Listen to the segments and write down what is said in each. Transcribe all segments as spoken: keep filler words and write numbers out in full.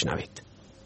بشنوید.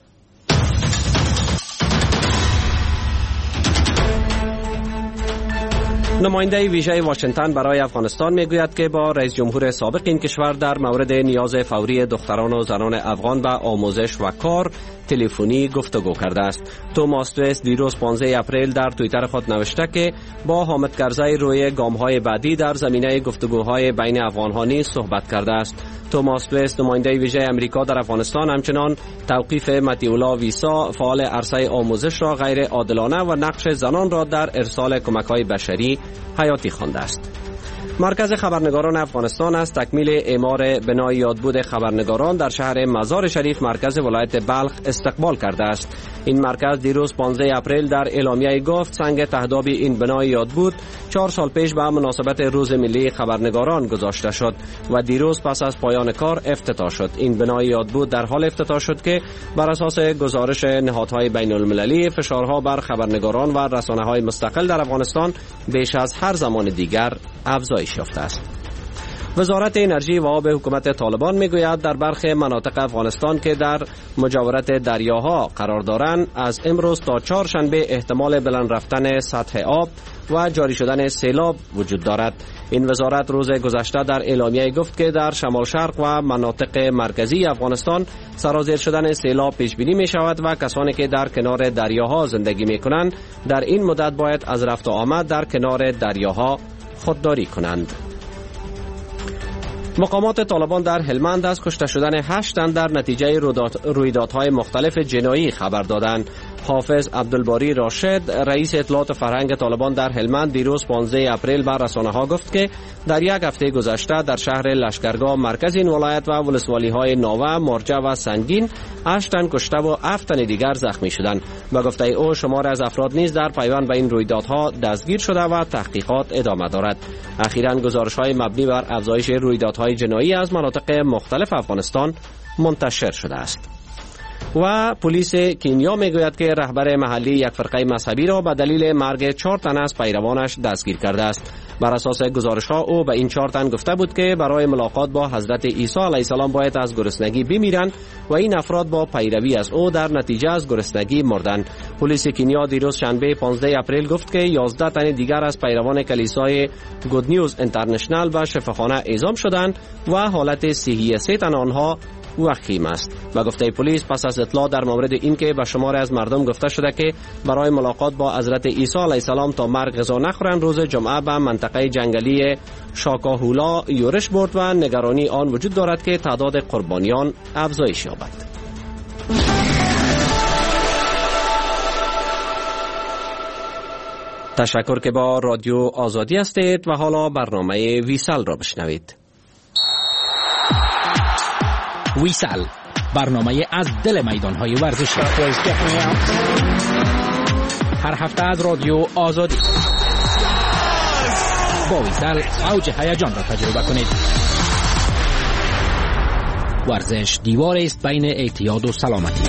نماینده ویژه واشنگتن برای افغانستان میگوید که با رئیس جمهور سابق این کشور در مورد نیاز فوری دختران و زنان افغان به آموزش و کار تلفنی گفتگو کرده است. توماس تویس دیروز پانزده اپریل در توییتر خود نوشته که با حامد کرزی روی گام‌های بعدی در زمینه گفتگوهای بین افغان‌ها نیز صحبت کرده است. توماس تویس نماینده ویژه امریکا در افغانستان همچنان توقیف متیولا ویسا فعال عرصه آموزش را غیر عادلانه و نقش زنان را در ارسال کمک‌های بشری حیاتی خوانده است. مرکز خبرنگاران افغانستان از تکمیل اعمار بنای یادبود خبرنگاران در شهر مزار شریف مرکز ولایت بلخ استقبال کرده است. این مرکز دیروز پانزده اپریل در اعلامیه گفت سنگ تهداب این بنای یادبود چهار سال پیش به مناسبت روز ملی خبرنگاران گذاشته شد و دیروز پس از پایان کار افتتاح شد. این بنای یادبود در حال افتتاح شد که بر اساس گزارش نهادهای بین المللی فشارها بر خبرنگاران و رسانه‌های مستقل در افغانستان بیش از هر زمان دیگر افزایش یافته است. وزارت انرژی و آب حکومت طالبان میگوید در برخی مناطق افغانستان که در مجاورت دریاها قرار دارند از امروز تا چهارشنبه احتمال بلند رفتن سطح آب و جاری شدن سیلاب وجود دارد. این وزارت روز گذشته در اعلامیه گفت که در شمال شرق و مناطق مرکزی افغانستان سرازیر شدن سیلاب پیش بینی می شود و کسانی که در کنار دریاها زندگی می کنند در این مدت باید از رفت و آمد در کنار دریاها خودداری کنند. مقامات طالبان در هلمند از کشته شدن هشت تن در نتیجه رویدادهای مختلف جنایی خبر دادند. حافظ عبدالباری راشد رئیس اطلاعات فرهنگ طالبان در هلمند دیروز پانزده اپریل بر رسانه‌ها گفت که در یک هفته گذشته در شهر لشکرگاه مرکز این ولایت و ولسوالی‌های ناوه، مارجه و سنگین هشت تن کشته و هفت تن دیگر زخمی شدند. به گفته او شمار از افراد نیز در پیوند به این رویدادها دستگیر شده و تحقیقات ادامه دارد. اخیراً گزارش‌های مبنی بر افزایش رویدادهای جنایی از مناطق مختلف افغانستان منتشر شده است. و پلیس کنیا میگوید که رهبر محلی یک فرقه مذهبی را به دلیل مرگ چهار تن از پیروانش دستگیر کرده است. بر اساس گزارش‌ها او به این چهار تن گفته بود که برای ملاقات با حضرت عیسی علیه السلام باید از گرسنگی بمیرند و این افراد با پیروی از او در نتیجه از گرسنگی مردند. پلیس کنیا دیروز شنبه پانزده اپریل گفت که یازده تن دیگر از پیروان کلیسای گود نیوز اینترنشنال به شفاخانه اعزام شدند و حالت صحی سه تن آنها وخیم است. و گفته پلیس پس از اطلاع در مورد اینکه به شمار از مردم گفته شده که برای ملاقات با حضرت عیسی علیه السلام تا مرگ غذا نخورند روز جمعه به منطقه جنگلی شاکاهولا یورش برد و نگرانی آن وجود دارد که تعداد قربانیان افزایش یابد. تشکر که با رادیو آزادی هستید و حالا برنامه ویسل را بشنوید. ویسل، برنامه از دل میدانهای ورزشی. هر هفته از رادیو آزادی با ویسل اوج هیجان را تجربه کنید. ورزش دیوار است بین اعتیاد و سلامتی.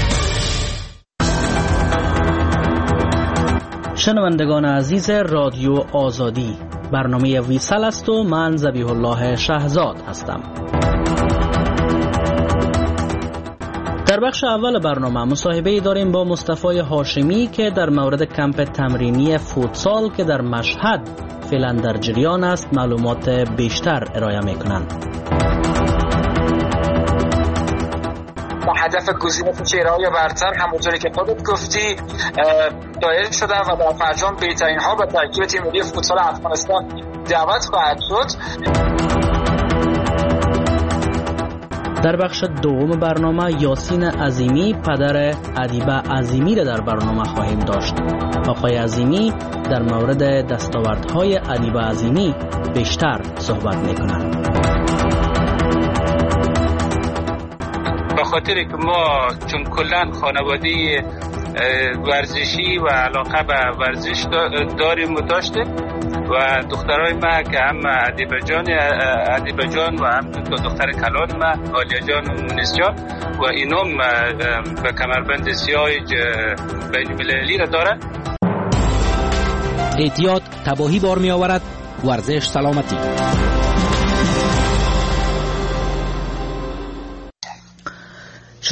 شنوندگان عزیز رادیو آزادی، برنامه ویسل است و من ذبیح الله شهزاد هستم. در بخش اول برنامه مصاحبه داریم با مصطفی هاشمی که در مورد کمپ تمرینی فوتسال که در مشهد فعلا در جریان است معلومات بیشتر ارائه میکنند. هدف گزینش چهره‌های برتر همونطوری که خودت گفتی دایر شده و در فرجام بهترین ها به ترکیب تیم ملی فوتسال افغانستان دعوت خواهد شد. در بخش دوم برنامه یاسین عظیمی پدر ادیبه عظیمی را در برنامه خواهیم داشت. آقای عظیمی در مورد دستاوردهای ادیبه عظیمی بیشتر صحبت میکنند. به خاطر که ما چون کلان خانواده ورزشی و علاقه به ورزش داریم و داشتیم و دخترای ما که هم ادیبه جان ادیبه جان و هم دختر کلان ما عالیه جان و مونس جان و اینم به کمربند سیاه بین المللی را دارن. اعتیاد تباهی بار می آورد، ورزش سلامتی.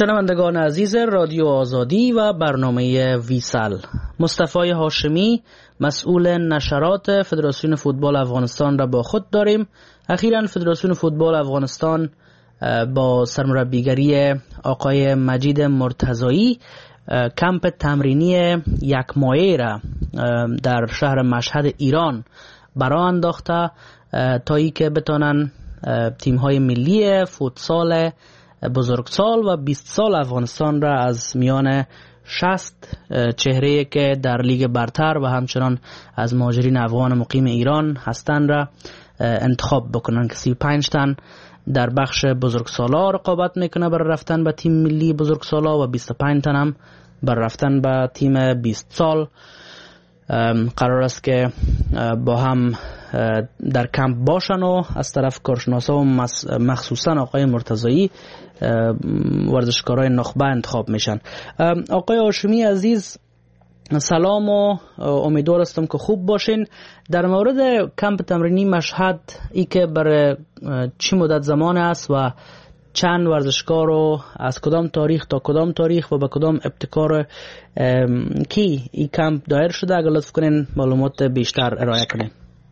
شنوندگان عزیز رادیو آزادی و برنامه ویسل، مصطفی هاشمی مسئول نشرات فدراسیون فوتبال افغانستان را با خود داریم. اخیراً فدراسیون فوتبال افغانستان با سرمربیگری آقای مجید مرتضایی کمپ تمرینی یک ماهه را در شهر مشهد ایران برا انداخته تا ای که بتانن تیم‌های ملی فوتسال بزرگسال و بیست سال افغانستان را از میان شصت چهره که در لیگ برتر و همچنان از مهاجرین افغان مقیم ایران هستند را انتخاب بکنن که سی و پنج تن در بخش بزرگسالا رقابت میکنه برای رفتن به تیم ملی بزرگسالا و بیست و پنج تن هم برای رفتن به تیم بیست سال. قرار است که با هم در کمپ باشن و از طرف کارشناسا و مخصوصا آقای مرتضایی ورزشکارای نخبه انتخاب میشن. آقای هاشمی عزیز سلام و امیدوار هستم که خوب باشین. در مورد کمپ تمرینی مشهد ای که برای چی مدت زمان است و چند ورزشکار رو از کدام تاریخ تا کدام تاریخ و به کدام ابتکار کی این کمپ دایر شده، اگر لطف کنین معلومات بیشتر ارائه کنین.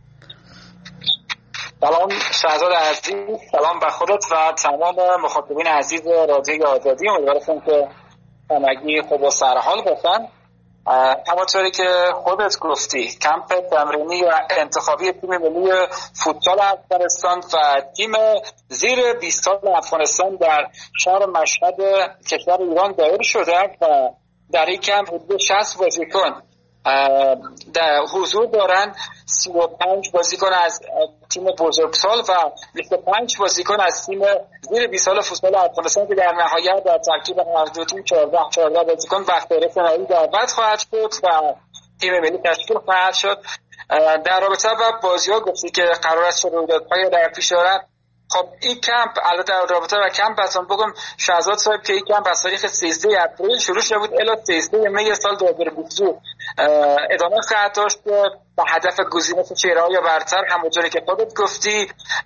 سلام شهزاد عزیز، سلام به خودت و تمام مخاطبین عزیز رادیو آزادی. امیدوارم که همگی خوب و سرحال باشن. همونطوری که خودت گفتی کمپ تمرینی و انتخابی تیم ملی فوتبال افغانستان و تیم زیر بیست سال افغانستان در شهر مشهد کشور ایران دایر شده و در این کمپ حدود شصت بازیکن در حضور دارن. سی و پنج بازیکن از تیم بزرگسال و بیست و پنج بازیکن از تیم زیر بیست سال فوتبال افغانستان که در نهایت در ترکیب هر دو تیم چهارده چهارده بازیکن وقت رسانه‌ای دعوت خواهد شد و تیم ملی تشکیل خواهد شد. در رابطه با بازی‌ها گفتی که قرار است رویدادهای در پیش دارد. خب این کمپ البته در رابطه با کمپ اصلا بگم شهزاد صاحب که این کمپ از تاریخ سیزده اپریل شروع شده بود الی سیزده می سال دو هزار و بیست ادامه خواهد داشت به هدف گزینش چهره‌های برتر همونطوری که خودت گفتی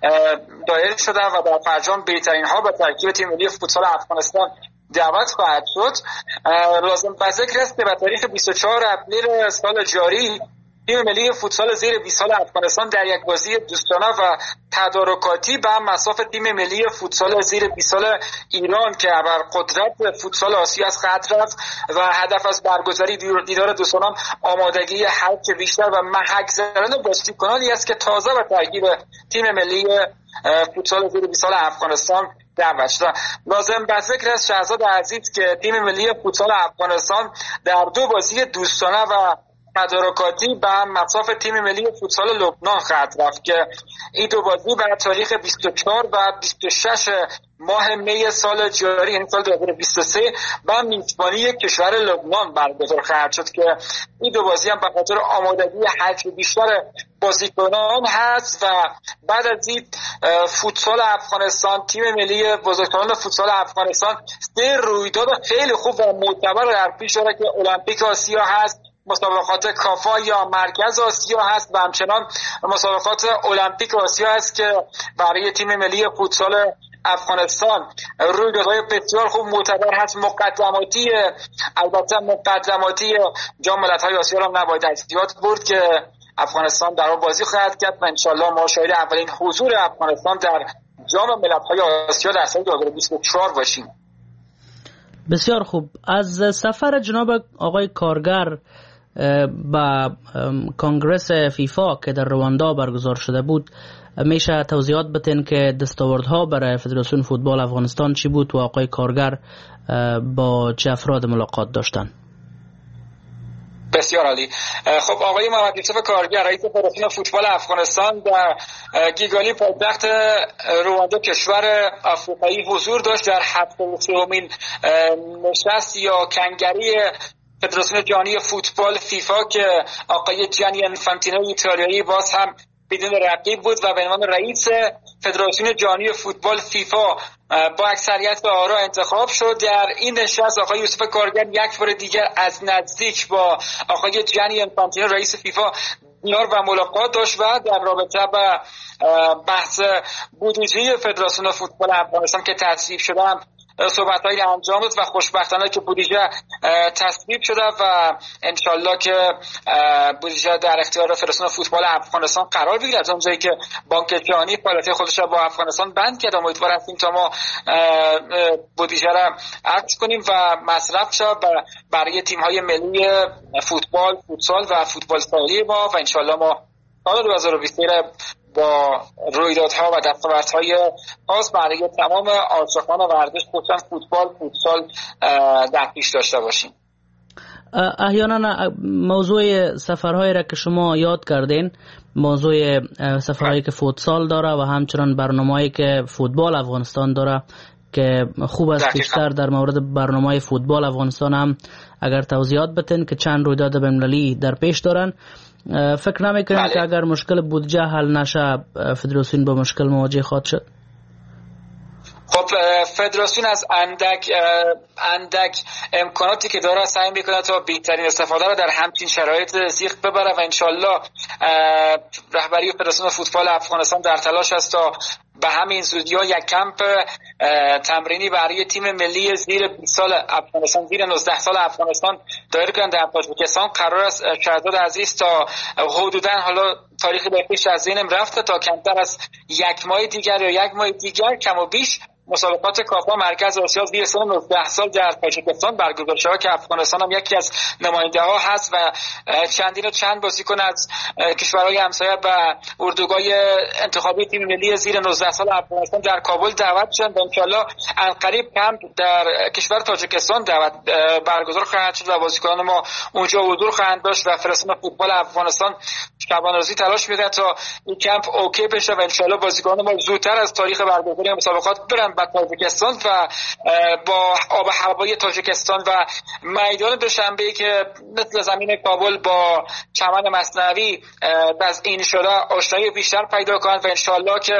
دایر شده و در فرجام بهترین ها به ترکیب تیم ملی فوتسال افغانستان دعوت خواهد شد. لازم به ذکر است که به تاریخ بیست و چهار اپریل سال جاری تیم ملی فوتسال زیر بیست سال افغانستان در یک بازی دوستانه و تدارکاتی به مصاف تیم ملی فوتسال زیر بیست سال ایران که بر قدرت فوتسال آسیا از خط رفت و هدف از برگزاری دیدار دوستانه آمادگی هرچه بیشتر و محک زدن بازیکنانی است که تازه به ترکیب تیم ملی فوتسال زیر بیست سال افغانستان دعوت شد. لازم به ذکر است شهزاد عزیز که تیم ملی فوتسال افغانستان در دو بازی دوستانه و تدارکاتی به مصاف تیم ملی فوتسال لبنان خواهد رفت که این دو بازی بر تاریخ بیست و چهار و بیست و شش ماه می سال جاری یعنی سال دو هزار و بیست و سه با میزبانی کشور لبنان برگزار خواهد شد که این دو بازی هم به خاطر آمادگی هرچه بیشتر بازیکنان هست و بعد از این فوتسال افغانستان تیم ملی بزرگسالان فوتسال افغانستان سه رویداد خیلی خوب و معتبر در پیش داره که المپیک آسیا هست، مسابقات کافا یا مرکز آسیا هست و همچنان مسابقات المپیک آسیا هست که برای تیم ملی فوتسال افغانستان رویدادهای بسیار خوب معتبر هست. مقدماتی البته مقدماتی جام ملت‌های آسیا را نباید از یاد برد که افغانستان در آن بازی خواهد کرد و انشالله ما شاهد اولین حضور افغانستان در جام ملت‌های آسیا در سال دو هزار و بیست و چهار باشیم. بسیار خوب. از سفر جناب آقای کارگر با کنگرس فیفا که در رواندا برگزار شده بود میشه توضیحات بتین که دستاوردها برای فدراسیون فوتبال افغانستان چی بود و آقای کارگر با چه افراد ملاقات داشتن؟ بسیار عالی. خب آقای محمد یوسف کارگر رئیس فدراسیون فوتبال افغانستان در گیگالی پایتخت رواندا کشور آفریقایی حضور داشت در هفتاد و سومین نشست یا کنگره فدراسیون جهانی فوتبال فیفا که آقای جانی انفانتینو ایتالیایی باز هم بدون رقیب بود و به عنوان رئیس فدراسیون جهانی فوتبال فیفا با اکثریت آرا انتخاب شد. در این نشست آقای یوسف کارگر یک بار دیگر از نزدیک با آقای جانی انفانتینو رئیس فیفا دیدار و ملاقات داشت و در رابطه با بحث بودجه فدراسیون فوتبال افغانستان که تصویب شده صحبت‌هایی انجام داد و خوشبختانه که بودجه تصویب شده و انشالله که بودجه در اختیار فدراسیون فوتبال افغانستان قرار بگیره. از اونجایی که بانک جهانی فعالیت خودش را با افغانستان بند کرد، امیدوار هستیم تا ما بودجه را عقد کنیم و مصرف شود برای تیم‌های ملی فوتبال، فوتسال و فوتبال ساحلی ما و انشالله ما سال دو هزار و بیست با رویدادها و دستاوردهای خاص برای تمام عاشقان ورزش خصوصا فوتبال، فوتسال در پیش داشته باشیم. احیانا موضوع سفرهایی را که شما یاد کردین، موضوع سفرهایی که فوتسال داره و همچنان برنامه‌ای که فوتبال افغانستان داره که خوب است بیشتر در مورد برنامه فوتبال افغانستان هم اگر توضیحات بتین که چند رویداد بین‌المللی در پیش دارن. فکر نمی‌کنید بله. که اگر مشکل بودجه حل نشه فدراسیون با مشکل مواجه خواهد شد؟ خب فدراسیون از اندک اندک امکاناتی که داره سعی میکنه تا بهترین استفاده رو در همچین شرایط سیخ ببره و انشالله رهبری فدراسیون فوتبال افغانستان در تلاش است تا به همین زودی ها یک کمپ تمرینی برای تیم ملی زیر بیست سال افغانستان، زیر نوزده سال افغانستان دایر کنند در تاجیکستان. قرار است شهزاد عزیز تا حدوداً حالا تاریخی به پیش از ذهنم رفته تا کمتر از یک ماه دیگر یا یک ماه دیگر کم و بیش مسابقات کافا مرکز آسیا زیر سن نوزده سال در تاجیکستان برگزار شود که افغانستان هم یکی از نماینده ها هست و چندین و چند بازیکن از کشورهای همسایه و اردوگاه انتخابی تیم ملی زیر نوزده سال افغانستان در کابل دعوت شدند و انشالله عنقریب کمپ در کشور تاجیکستان دعوت برگزار خواهد شد و بازیکنان ما اونجا حضور خواهند داشت و فدراسیون فوتبال افغانستان شبانه‌روزی تلاش می‌کنه تا این کمپ اوکی بشه و انشالله بازیکنان ما زودتر از تاریخ برگزاری مسابقات برن به تاجیکستان و با آب و هوای تاجیکستان و میدان دوشنبه‌ای که مثل زمین کابل با چمن مثنوی تزیین شده آشنایی بیشتر پیدا کنند و انشالله که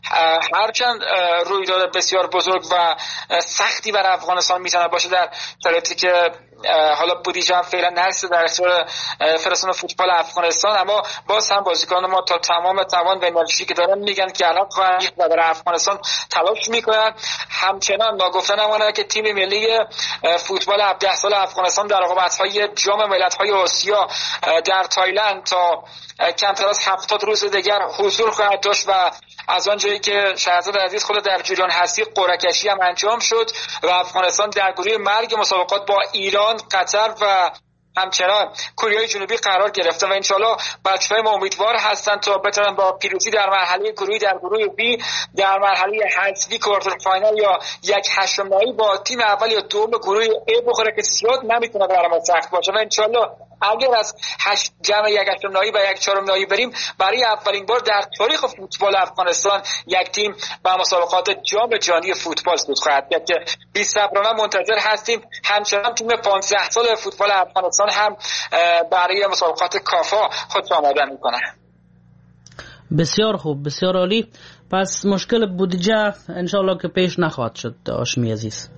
هرچند رویداد بسیار بزرگ و سختی بر افغانستان میتونه باشه در شرایطی که حالا بودجه هم فعلا نرسیده در اختیار فدراسیون فوتبال افغانستان، اما باز هم بازیکن ما تا تمام توان و انرژی که دارن میگن که الان خواهند و برای افغانستان تلاش میکنن. همچنان ناگفته نمانه که تیم ملی فوتبال هفده سال افغانستان در رقابت‌های جام ملت‌های آسیا در تایلند تا کمتر از هفتاد روز دیگر حضور خواهد داشت و از آنجایی که شهزاد عزیز خود در جریان هستی قرعه کشی هم انجام شد و افغانستان در گروه مرگ مسابقات با ایران، قطر و همچنان کره جنوبی قرار گرفته و انشالله بچه‌های ما امیدوار هستند تا بتونن با پیروزی در مرحله گروهی در گروه بی در مرحله حذفی کوارتر فاینال یا یک هشتم نهایی با تیم اول یا دوم گروه ای بخوره که زیاد نمیتونه برای ما سخت باشه و انشالله اگر از هشت جمع یک هشتم نهایی و یک چهارم نهایی بریم برای اولین بار در تاریخ فوتبال افغانستان یک تیم به مسابقات جام جهانی فوتبال صعود خواهد کرد که بی‌صبرانه منتظر هستیم. همچنان تیم پانزده سال فوتبال افغانستان هم برای مسابقات کافا خود آماده میکنه. بسیار خوب، بسیار عالی. پس مشکل بودجه انشالله که پیش نخواهد شد. هاشمی عزیز،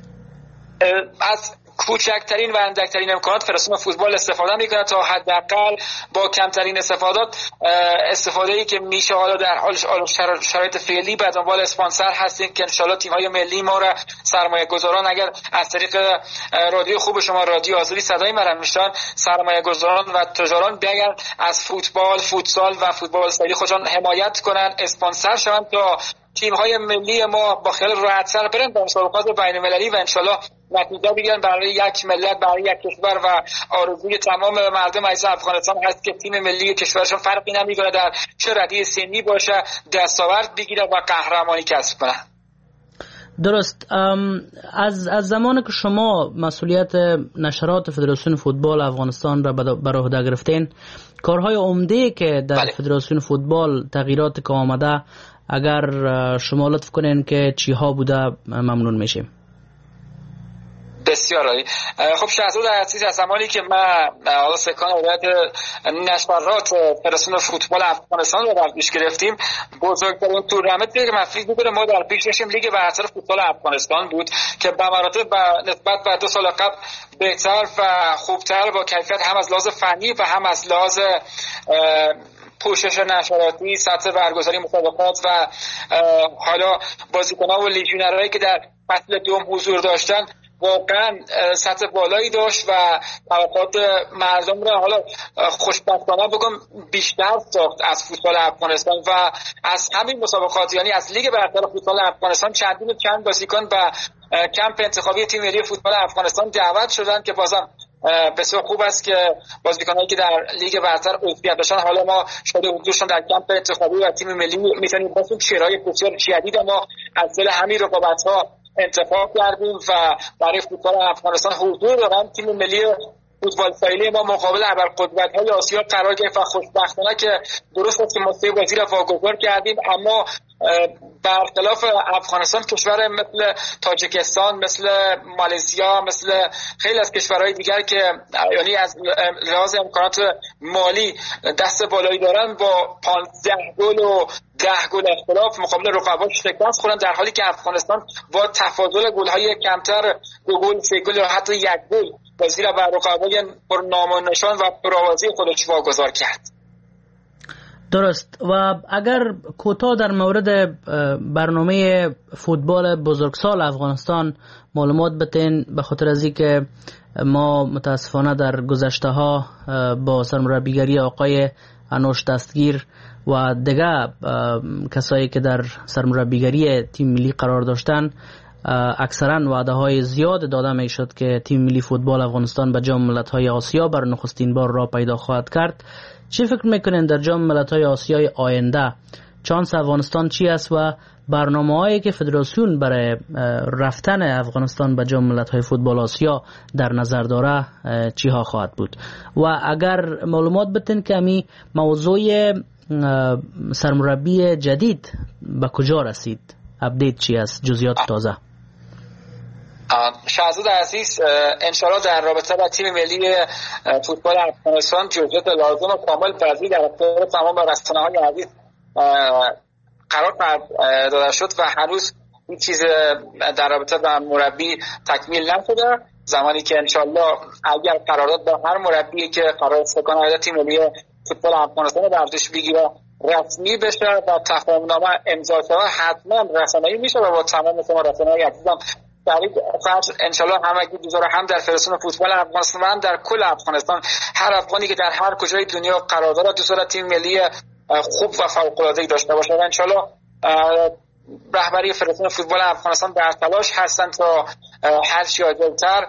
از کوچکترین و اندکترین امکانات فدراسیون فوتبال استفاده میکنه تا حداقل با کمترین استفادات استفاده‌ای که میشه. حالا در حال شرایط فعلی به دنبال اسپانسر هستیم که انشالله تیم‌های ملی ما را سرمایه‌گذاران اگر از طریق رادیو خوب شما رادیو آزادی صدای مرا میشن، سرمایه‌گذاران و تجاران بیان از فوتبال، فوتسال و فوتبال ساحلی خودشان حمایت کنن، اسپانسر شوند تا تیم‌های ملی ما با خیال راحت‌تر برن به مسابقات بین‌المللی و انشالله نتیجه بگیرن برای یک ملت، برای یک کشور و آرزوی تمام مردم عزیز افغانستان هست که تیم ملی کشورشون فرقی نمی‌کنه در چه ردیع سنی باشه دستاورد بگیره و قهرمانی کسب کنه. درست. از از زمانی که شما مسئولیت نشرات فدراسیون فوتبال افغانستان را بر عهده گرفتین، کارهای عمده که در بله. فدراسیون فوتبال تغییرات که آمده اگر شما لطف کنین که چی ها بوده ممنون میشیم. بسیار عالی. خب شهزاد عزیز، از زمانی که من حالا سکان هدایت نشرات فدراسیون فوتبال افغانستان رو در پیش گرفتیم، بزرگترین تورنمنتی که مفروض بود ما در پیش داشتیم لیگ برتر فوتبال افغانستان بود که به مراتب نسبت به دو سال قبل بهتر و خوبتر با کیفیت هم از لحاظ فنی و هم از لحاظ پوشش نشراتی، سطح برگزاری مسابقات و حالا بازیکن‌ها و لیژیونرهایی که در فصل دوم حضور داشتن واقعا سطح بالایی داشت و توقعات مردم را حالا خوشبختانه بگم بیشتر ساخت از فوتبال افغانستان و از همین مسابقات، یعنی از لیگ برتر فوتبال افغانستان چندین چند بازیکن به کمپ انتخابی تیم ملی فوتبال افغانستان دعوت شدن که بازم بسیار خوب است که بازیکنایی که در لیگ برتر عضویت داشتن حالا ما شده حضورشون در کمپ انتخابی و تیم ملی میتونیم با شرایط بسیار شدید ما از دل همین رقابت‌ها انتخاب کردیم و برای فوتبال افغانستان حضور دارن. تیم ملی فوتبال فعلی ما مقابل ابرقدرت‌های آسیا قرار گرفت و خوشبختانه که درست است که ما سه بازی را واگذار کردیم، اما برخلاف افغانستان کشور مثل تاجیکستان، مثل مالزیا، مثل خیلی از کشورهای دیگر که یعنی از لحاظ امکانات مالی دست بالایی دارن با پانزده گل و ده گل اختلاف مقابل رقباش شکست خوردن، در حالی که افغانستان با تفاضل گل‌های کمتر دو گل، سه گل یا حتی یک گل بازی را بر رقبای پر نام و نشان و پرآوازی خودش واگذار کرد. درست. و اگر کوتاه در مورد برنامه فوتبال بزرگسال افغانستان معلومات بتین، به خاطر از اینکه ما متاسفانه در گذشته ها با سرمربیگری آقای انوش دستگیر و دیگه کسایی که در سرمربیگری تیم ملی قرار داشتن اکثرا وعده های زیاد داده می شد که تیم ملی فوتبال افغانستان به جام ملت‌های آسیا بر نخستین بار راه پیدا خواهد کرد. چی فکر میکنین در جام ملت‌های آسیای آینده چانس افغانستان چی است و برنامه‌هایی که فدراسیون برای رفتن افغانستان به جام ملت‌های فوتبال آسیا در نظر داره چی ها خواهد بود؟ و اگر معلومات بتین که می موضوع سرمربی جدید به کجا رسید، اپدیت چی است، جزئیات تازه؟ شهزاد عزیز، انشالله در رابطه با تیم ملی فوتبال افغانستان جزئیات لازم و کامل پذیر در اختیار تمام رسانه‌های عزیز قرار داده شد و هنوز این چیز در رابطه با مربی تکمیل نشده. زمانی که انشالله اگر قرارداد با هر مربی که قرار است کنه تیم ملی فوتبال افغانستان برداشت بگیره رسمی بشه و تفاهم‌نامه امضا شده، حتما رسانه‌ای میشه و با تمام شما رسانه‌های عزیزم در انشالله همگی دوزار هم در فدراسیون فوتبال افغانستان و هم در کل افغانستان هر افغانی که در هر کجای دنیا قرار داره دوست داره تیم ملی خوب و فوق‌العاده‌ای داشته باشه. انشالله رهبری فدراسیون فوتبال افغانستان در تلاش هستند تا هر چی عاجل‌تر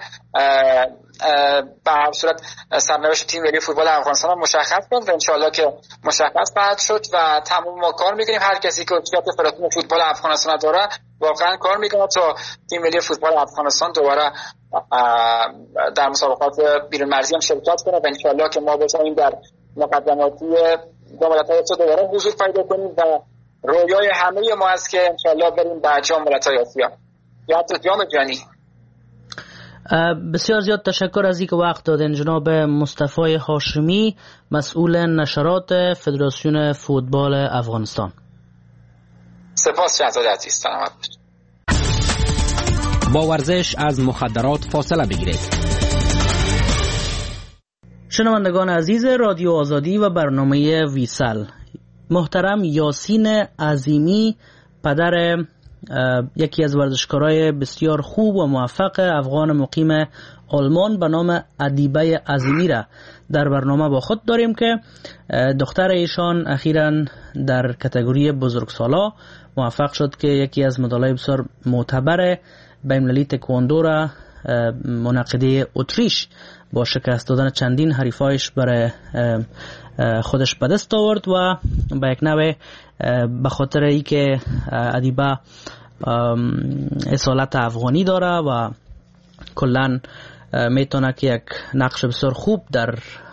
به هر صورت سرنوشت تیم ملی فوتبال افغانستان مشخص کنند و انشالله که مشخص خواهد شد و تمام ما کار میکنیم. هر کسی که عضویت فدراسیون فوتبال افغانستان داره واقعا کار میکنه تا تیم ملی فوتبال افغانستان دوباره در مسابقات بیرون مرزی هم شرکت کنه و انشالله که ما بتونیم در مقدماتی جام ملت‌های آسیا دوباره حضور پیدا کنیم و رویای همه ما است که انشالله بریم به جام ملت‌های آسیا یا حتی جام جهانی. بسیار زیاد تشکر از اینکه وقت دادین جناب مصطفی هاشمی، مسئول نشرات فدراسیون فوتبال افغانستان. سپاس شهزاد عزیز، سلامت باشید. با ورزش از مخدرات فاصله بگیرید. شنوندگان عزیز رادیو آزادی و برنامه ویسل، محترم یاسین عظیمی پدر یکی از ورزشکارای بسیار خوب و موفق افغان مقیم آلمان به نام ادیبه عظیمی را در برنامه با خود داریم که دختر ایشان اخیراً در کاتگوری بزرگسالا موفق شد که یکی از مدال‌های بسیار معتبر بین‌المللی تکواندو را منعقده اتریش با شکست دادن چندین حریفایش برای خودش به دست آورد و به یک نوع به خاطر ای که ادیبه اصالت افغانی داره و کلن میتونه که یک نقش بسیار خوب در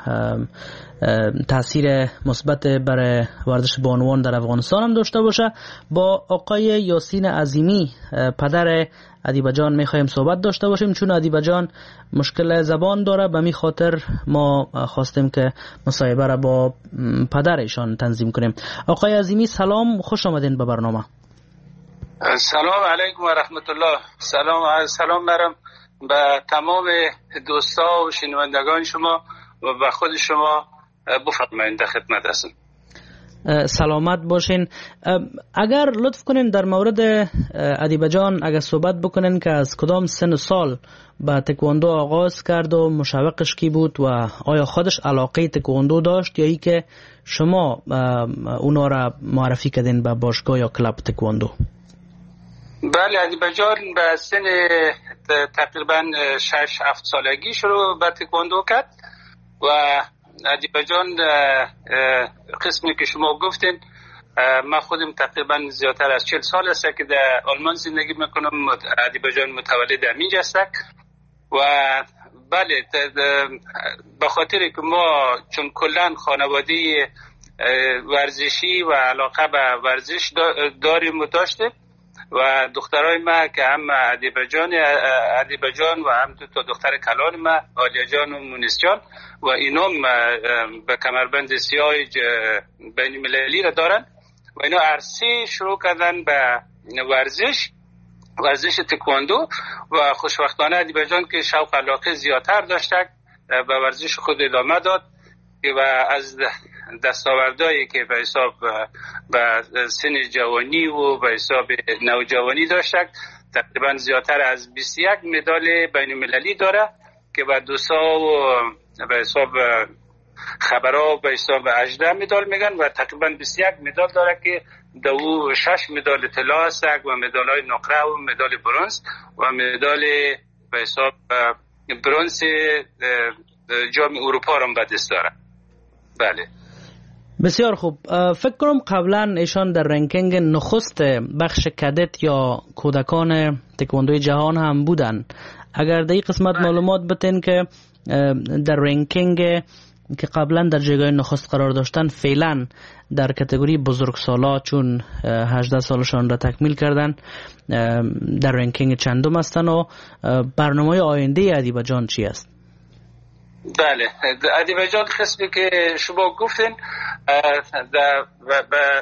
تاثیر مثبت برای ورزش بانوان در افغانستان هم داشته باشه. با آقای یاسین عظیمی پدر ادیبه جان میخوایم صحبت داشته باشیم، چون ادیبه جان مشکل زبان داره، به می خاطر ما خواستیم که مصاحبه را با پدرشان تنظیم کنیم. آقای عظیمی سلام، خوش آمدین به برنامه. سلام علیکم و رحمت الله. سلام سلام برم به تمام دوستا و شنوندگان شما و به خود شما. بفرمایید در خدمت هستم. سلامت باشین. اگر لطف کنین در مورد ادیبه جان اگر صحبت بکنین که از کدام سن و سال با تکواندو آغاز کرد و مشوقش کی بود و آیا خودش علاقه تکواندو داشت یا ای که شما اونا را معرفی کردین به باشگاه یا کلاب تکواندو؟ بله، ادیبه جان به سن تقریبا شش هفت سالگی شروع به تکواندو کرد و ادیبه جان قسمی که شما گفتین، من خودم تقریبا زیادتر از چهل سال است که در آلمان زندگی میکنم. ادیبه جان متولد همینجا است و بله، به خاطر که ما چون کلا خانواده ورزشی و علاقه به ورزش داریم و داشتیم و دخترای ما که هم ادیبه جان ادیبه جان و هم دو تا دختر کلان ما، عالیه جان و مونس جان، و اینام به کمربند سیاه بین المللی را دارن و اینا عرصه شروع کردن به ورزش ورزش تکواندو و خوشبختانه ادیبه جان که شوق علاقه زیادتر داشته به ورزش خود ادامه داد و از دستاوردهایی که به حساب به سن جوانی و به حساب نوجوانی داشته تقریبا زیادتر از بیست و یک مدال بین المللی داره که به دو سا و به حساب خبرها به حساب هجده مدال میگن و تقریبا بیست و یک مدال داره که دو شش مدال طلا هست و مدال های نقره و مدال برنز و مدال به حساب برنز جام اروپا را به دست داره. بله بسیار خوب. فکر کنم قبلا ایشان در رنکینگ نخست بخش کدت یا کودکان تکواندوی جهان هم بودن. اگر در این قسمت معلومات بتین که در رنکینگ که قبلا در جایگاه نخست قرار داشتن فعلا در کاتگوری بزرگسالا چون هجده سالشان را تکمیل کردن در رنکینگ چندم هستن و برنامه آینده ادیبه جان چی است؟ بله، ادیبه جان قسمی که شما گفتین به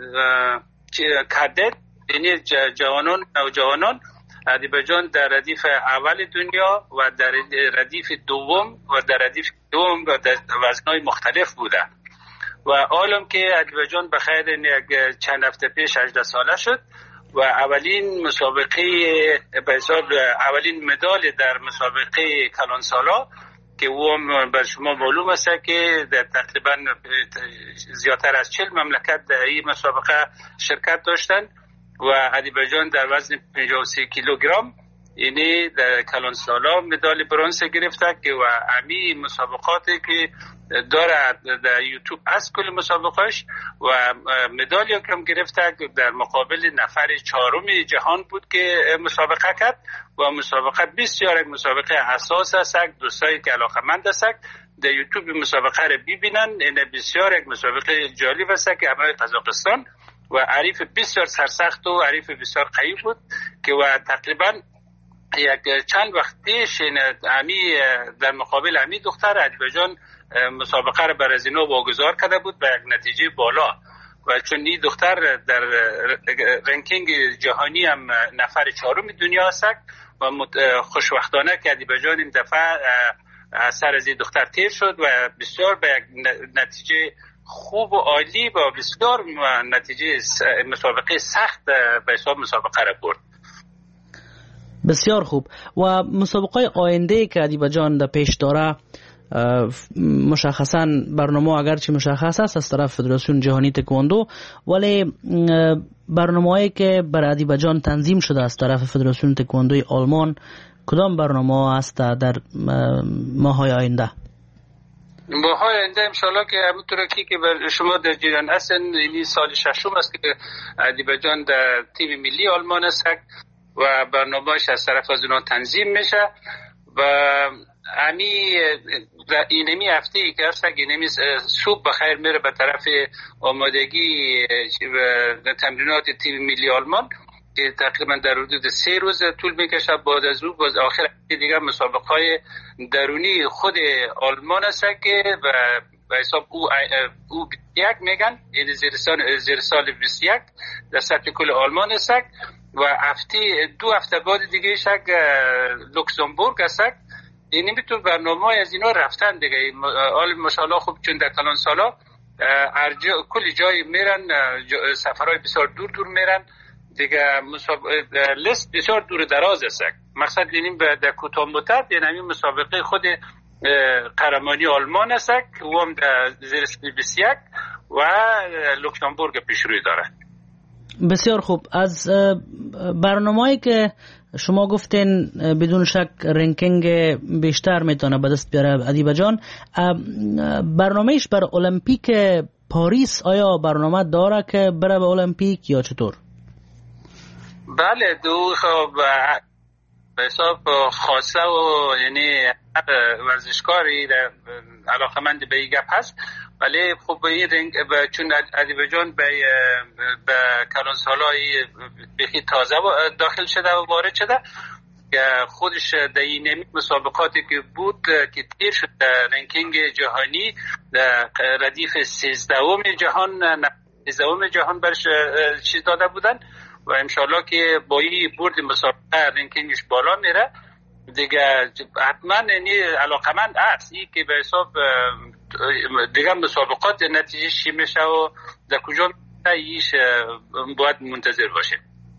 کدت یعنی جوانان نوجوانان، ادیبه جان در ردیف اول دنیا و در ردیف دوم و در ردیف دوم و در وزنهای مختلف بوده و عالم که ادیبه جان بخیر چند هفته پیش هجده ساله شد و اولین مسابقه به حساب اولین مدال در مسابقه کلانسالا که او بر شما معلوم است که در تقریبا زیادتر از چهل مملکت در این مسابقه شرکت داشتند و ادیبه جان در وزن پنجاه و سه کیلوگرم یعنی در کلانسالا مدال برنز گرفته که و امی مسابقاتی که داره در یوتیوب از کل مسابقهش و مدالی کم گرفته در مقابل نفر چهارم جهان بود که مسابقه کرد و مسابقه بسیار یک مسابقه اساس است. دوستایی که علاقه‌مند هستند در یوتیوب مسابقه را ببینن، این بسیار یک مسابقه جالب است که همه قزاقستان و عریف بسیار سرسخت و عریف بسیار قوی بود که و تقریبا یک چند وقت پیش امی در مقابل امی دختر ادیبه جان مسابقه را بر از اینا واگذار کرده بود به یک نتیجه بالا و چون این دختر در رنکینگ جهانی هم نفر چهارم دنیا است و خوشبختانه که ادیبه جان این دفعه سر از این دختر تیر شد و بسیار به یک نتیجه خوب و عالی و بسیار نتیجه مسابقه سخت به حساب مسابقه را برد. بسیار خوب. و مسابقه آینده که ادیبه جان در پیش داره مشخصا برنامه اگرچه مشخص است از طرف فدراسیون جهانی تکواندو، ولی برنامه‌ای که بر ادیبه جان تنظیم شده از طرف فدراسیون تکواندوی آلمان کدام برنامه است در ماه‌های آینده؟ ماه‌های آینده انشالله که همونطور که شما در جریان هستن این سال ششم است که ادیبه جان در تیم ملی آلمان است و برنامه‌اش از طرف از اونها تنظیم میشه و امی اینمی هفته ای که هست اینمی صبح بخیر میره به طرف آمادگی تمرینات تیم ملی آلمان که تقریبا در حدود سه روز طول میکشه. بعد از او باز آخر دیگه مسابقه های درونی خود آلمان است که به حساب او او یک میگن یعنی زیر سال زیر سال بیست و یک در سطح کل آلمان است و هفته دو هفته بعد دیگه شک لوکزامبورگ است. یعنی میتون برنامه از اینا رفتن دیگه. حال ماشاءالله خوب چون در کلان سالا کل جای میرن، سفرهای بسیار دور دور میرن دیگه. لیست بسیار دور دراز است. مقصد اینیم در کوتاه مدت یعنی مسابقه خود قهرمانی آلمان است که هم در زیر بیست و یک و لوکزامبورگ پیشروی داره. بسیار خوب. از برنامه‌ای که شما گفتین بدون شک رنکینگ بیشتر میتونه به دست بیاره ادیبه جان، برنامه‌اش بر المپیک پاریس آیا برنامه داره که بره به المپیک یا چطور؟ بله، دو خب به حساب خاصه و یعنی ورزشکاری علاقمند به این گپ هست، ولی خب این رنگ چون ادیبه جان به به کلان سالای بخی تازه داخل شده و وارد شده که خودش در این مسابقاتی که بود که تیر شد رنکینگ جهانی ردیف سیزدهم جهان سیزدهم جهان برش چیز داده بودن و انشالله که با این برد مسابقه رنکینگش بالا میره دیگه. حتما یعنی علاقمند است این که به حساب دیگه مسابقات نتیجه چی میشه و در کجا ایش باید منتظر باشه.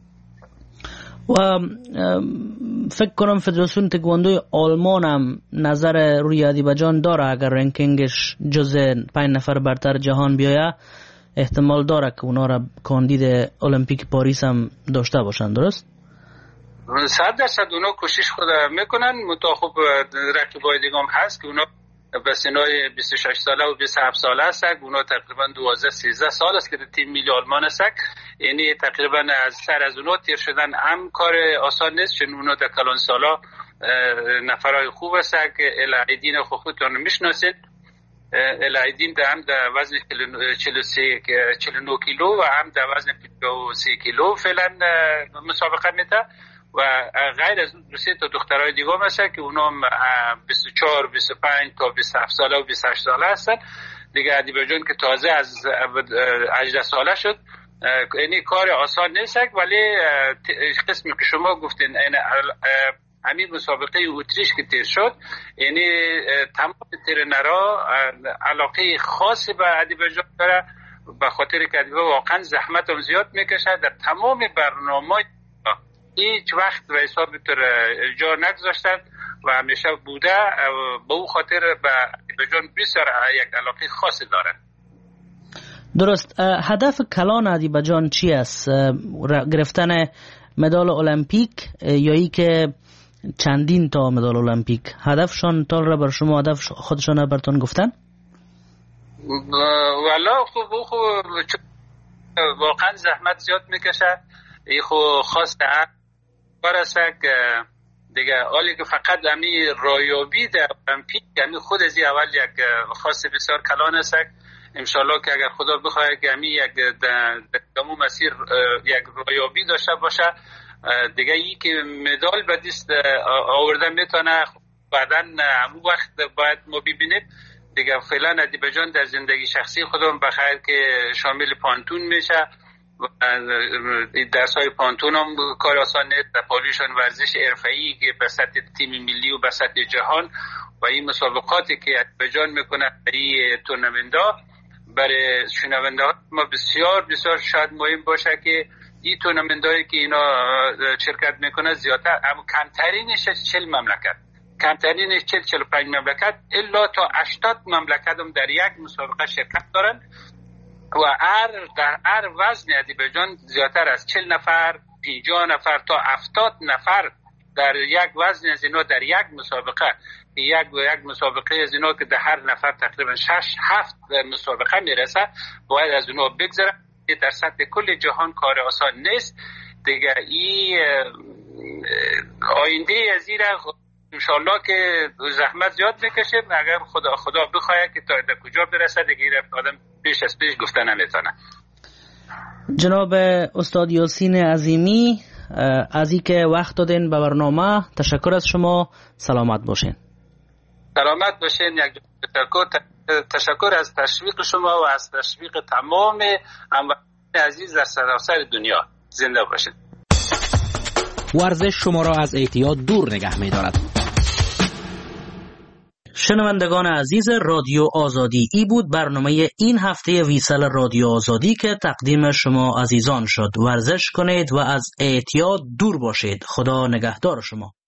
و فکر کنم فدراسیون تکواندوی آلمان هم نظر روی ادیبه جان داره، اگر رنکینگش جز پنج نفر برتر جهان بیایه احتمال داره که اونا را کاندید المپیک پاریس هم داشته باشن، درست؟ صد درصد اونا کوشش خود میکنن، منتها خب رقیبای دیگه هم هست که اونا به سنای بیست و شش ساله و بیست و هفت ساله هست. اونا تقریبا دوازده سیزده سال است که تیم ملی آلمان هست، یعنی تقریبا از سر از اونا تیر شدن هم کار آسان نیست، چون اونا در کلان سالا نفرای خوب هست که العیدین خود خودتون میشناسید. العیدین در هم در وزن چهل و نه کیلو و هم در وزن پنجاه و سه کیلو فعلا مسابقه میده و غیر از دو سه تا دخترای دیگه هم هستن که اونا بیست و چهار بیست و پنج تا بیست و هفت ساله و بیست و هشت ساله هستن دیگه. ادیبه جان که تازه از هجده ساله شد، یعنی کار آسان نیست، ولی قسمی که شما گفتین همین مسابقه اتریش که تیر شد، یعنی تمام ترنرها علاقه خاصی به ادیبه جان داره به خاطر که ادیبه واقعا زحمت هم زیاد میکشه در تمام برنامه، هیچ وقت به حساب تر جا نگذاشتن و همیشه بوده. به اون خاطر به ادیبه جان بسیار یک علاقه خاصی دارن. درست. هدف کلان ادیبه جان چی است؟ گرفتن مدال المپیک یا ای که چندین تا مدال المپیک؟ هدفشان تال را بر شما هدف خودشان براتون گفتن؟ والا خوب خوب واقعا زحمت زیاد میکشه، ای خو خواسته کار است که دیگه حالی که فقط امی رایابی در المپیک یعنی خود از اول یک خاص بسیار کلان است. انشالله که اگر خدا بخواه که امی یک دمو مسیر یک رایابی داشته باشه دیگه ای که مدال به دست آورده میتونه بعدا همون وقت باید ما ببینیم دیگه. فعلا ادیبه جان در زندگی شخصی خودم بخیر که شامل پانتون میشه، درس های پانتون هم کار آسان نیست، در پالیشان ورزش حرفه‌ای که به سطح تیم ملی و به سطح جهان و این مسابقاتی که ادیبه جان میکنه این تورنمنت‌ها برای شنونده ها ما بسیار بسیار شاید مهم باشه که این تورنمنت‌هایی که اینا شرکت میکنه زیادتر اما کمترینش چهل مملکت کمترینش چهل چهل و پنج مملکت الا تا هشتاد مملکت هم در یک مسابقه شرکت دارن و هر در هر وزن ادیبه جان زیادتر از چهل نفر پنجاه نفر تا هفتاد نفر در یک وزن از اینا در یک مسابقه یک یک مسابقه از اینا که در هر نفر تقریبا شش هفت مسابقه میرسه باید از اونها بگذره. در سطح کل جهان کار آسان نیست دیگه. این آینده از این انشالله که زحمت زیاد بکشه، اگر خدا خدا بخواه که تا در کجا برسه دیگه آدم پیش از پیش گفته نمیتونه. جناب استاد یاسین عظیمی از این که وقت دادین به برنامه تشکر از شما. سلامت باشین. سلامت باشین. یک تشکر تشکر از تشویق شما و از تشویق تمام هموطنان عزیز در سراسر دنیا. زنده باشین. ورزش شما را از اعتیاد دور نگه می دارد. شنوندگان عزیز رادیو آزادی، ای بود برنامه این هفته ویسال رادیو آزادی که تقدیم شما عزیزان شد. ورزش کنید و از اعتیاد دور باشید. خدا نگهدار شما.